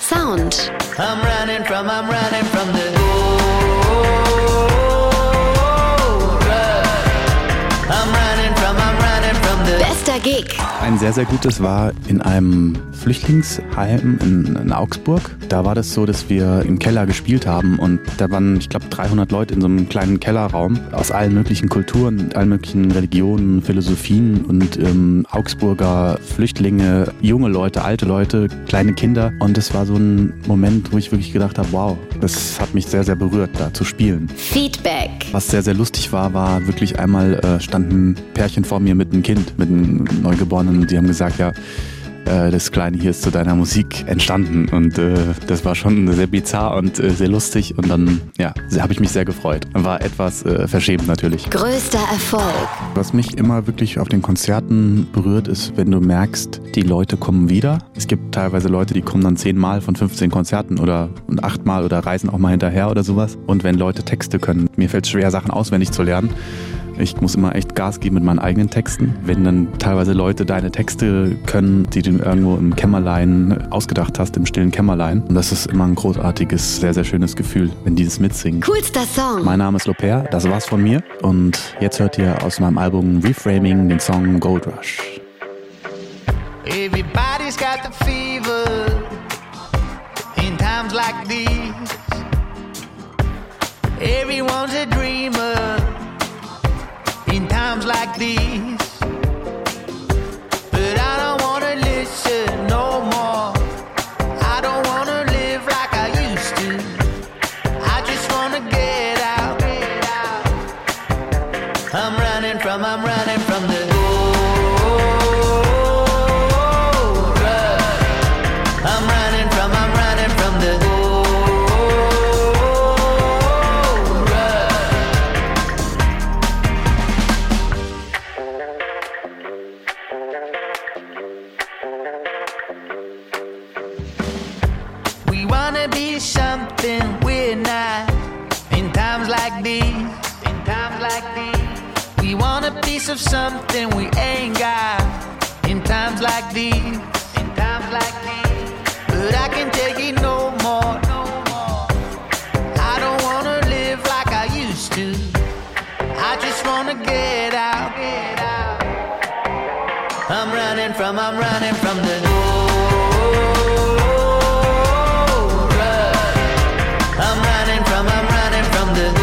Sound. I'm running from the Bester Gig. Ein sehr, sehr gutes war in einem Flüchtlingsheim in Augsburg. Da war das so, dass wir im Keller gespielt haben und da waren, ich glaube, 300 Leute in so einem kleinen Kellerraum aus allen möglichen Kulturen, allen möglichen Religionen, Philosophien und Augsburger Flüchtlinge, junge Leute, alte Leute, kleine Kinder. Und das war so ein Moment, wo ich wirklich gedacht habe, wow, das hat mich sehr, sehr berührt, da zu spielen. Feedback. Was sehr, sehr lustig war wirklich einmal stand ein Pärchen vor mir mit einem Kind, mit einem Neugeborenen und die haben gesagt, ja, das Kleine hier ist zu deiner Musik entstanden und das war schon sehr bizarr und sehr lustig und dann habe ich mich sehr gefreut. War etwas verschämt natürlich. Größter Erfolg. Was mich immer wirklich auf den Konzerten berührt ist, wenn du merkst, die Leute kommen wieder. Es gibt teilweise Leute, die kommen dann 10 Mal von 15 Konzerten oder 8 Mal oder reisen auch mal hinterher oder sowas. Und wenn Leute Texte können, mir fällt es schwer, Sachen auswendig zu lernen. Ich muss immer echt Gas geben mit meinen eigenen Texten. Wenn dann teilweise Leute deine Texte können, die du irgendwo im Kämmerlein ausgedacht hast, im stillen Kämmerlein. Und das ist immer ein großartiges, sehr, sehr schönes Gefühl, wenn die das mitsingen. Coolster Song. Mein Name ist Loper, das war's von mir. Und jetzt hört ihr aus meinem Album Reframing den Song Gold Rush. Everybody's got the fever in times like these. Everyone's a dreamer in times like these. But I don't wanna listen no more. I don't wanna live like I used to. I just wanna get out. I'm running from the I'm running from the We wanna be something we're not in times like these. In times like these. We want a piece of something we ain't got in times like these. In times like these. But I can take it no more. I don't wanna live like I used to. I just wanna get out. I'm running from the I'm running from the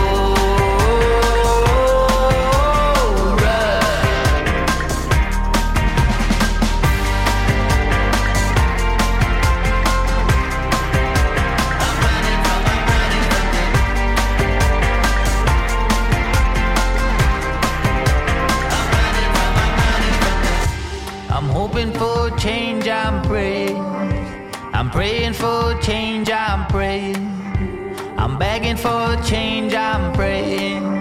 I'm hoping for change, I'm praying. I'm praying for change, I'm praying. I'm begging for change, I'm praying.